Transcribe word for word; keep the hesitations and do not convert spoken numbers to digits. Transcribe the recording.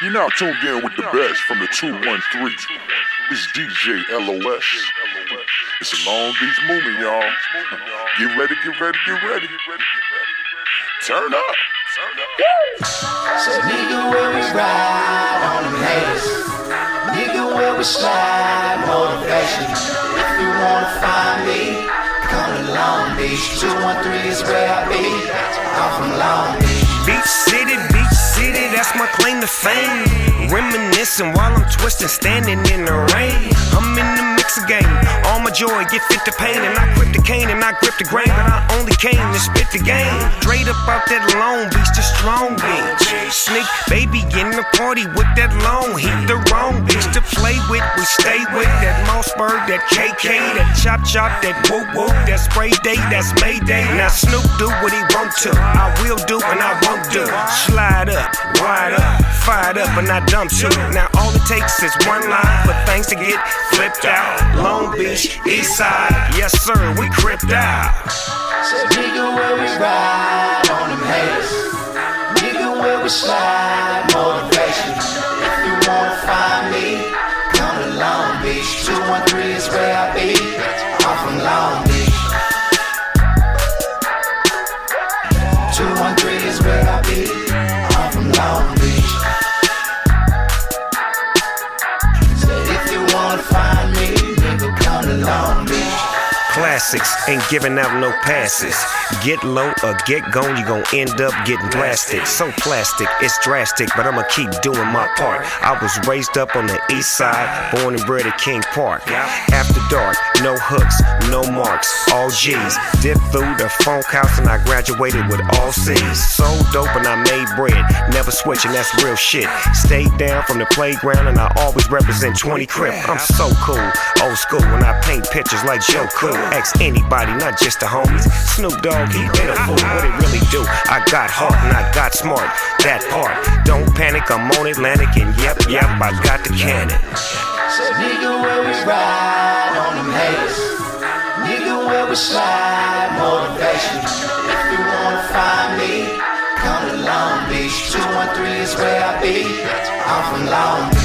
You're now tuned in with the best from the two one three. It's D J L O S. It's a Long Beach movement, y'all. Get ready, get ready, get ready. Turn up. So nigga, where we ride on them haters. Nigga, where we slide motivation. If you wanna find me, come to Long Beach. two one three is where I be. I'm from Long Beach. Beach City, Beach City, that's my claim to fame. Reminiscing while I'm twisting, standing in the rain. I'm in the mixer game, all my joy get fit to pain. And I grip the cane and I grip the grain, but I only came to spit the game. Straight up out that Long Beach to Strong Beach. Sneak baby in the party with that long heat. The wrong bitch to play with, we stay with. That Mossberg, that K K, that chop chop, that whoop whoop, that spray day, that's Mayday. Now Snoop do what he want to, I will do and I won't do. Slide up, ride up, fired up and I dump too. Now all it takes is one line for things to get flipped out. Long Beach, East Side, yes sir, we cripped out. So nigga, where we ride on them haters. Nigga, where we slide motivation. If you wanna find me, come to Long Beach. two one three is where I be. I'm from Long Beach. two one three is where I be. I'm from Long Beach. Said if you wanna find me, nigga, come to Long Beach. Classics, ain't giving out no passes. Get low or get gone, you gon' end up getting blasted. So plastic, it's drastic, but I'ma keep doing my part. I was raised up on the east side, born and bred at King Park. After dark, no hooks, no marks, all G's. Dipped through the funk house and I graduated with all C's. So dope and I made bread, never switching, that's real shit. Stayed down from the playground and I always represent twenty Crip. I'm so cool, old school, when I paint pictures like Joe Cool. Ask anybody, not just the homies. Snoop Dogg, he been a fool, what it really do? I got heart and I got smart, that part. Don't panic, I'm on Atlantic and yep, yep, I got the cannon. So nigga, where we ride on them haters. Nigga, where we slide motivation. If you wanna find me, come to Long Beach. two one three is where I be. I'm from Long Beach.